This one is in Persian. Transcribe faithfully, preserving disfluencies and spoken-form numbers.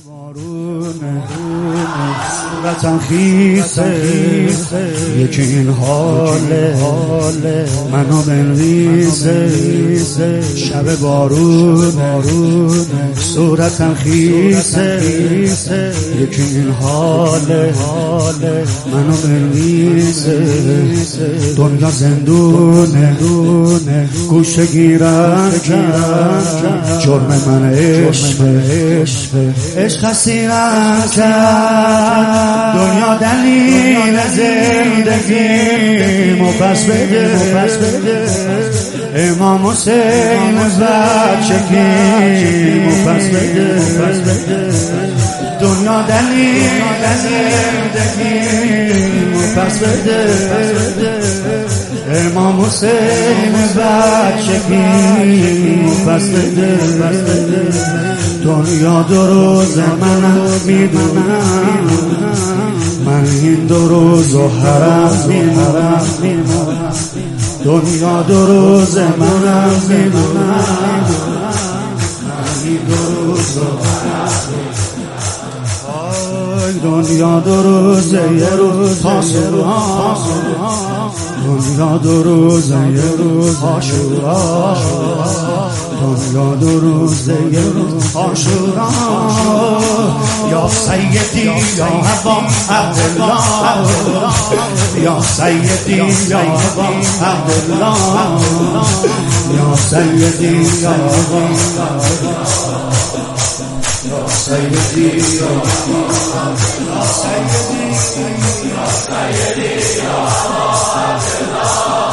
بارونه صورتم خیسه یکی این حاله منو بنویسه شب بارونه صورتم خیسه یکی این حاله منو بنویسه دنیا زندونه گوشه گیرم کرد جرم من عشق عشق اسیرم کرد دنیا دلیل زندگیمو پس بده امام حسین بچگیمو پس بده دنیا دلیل زندگیمو پس بده امام حسین بچگیمو پس بده دنیا دو روز منم میدونم من این دو روز و حرم میمونم دنیا دو روز منم میدونم من این دو روز و حرم دنیا دو روز یه روز عاشورا دنیا دو روز یه روز عاشورا دنیا دو روز یه روز عاشورا یا سیدی یا ابا عبدالله یا سیدی یا ابا عبدالله یا سیدی یا ابا یا سیدی یا سیدی یا سیدی یا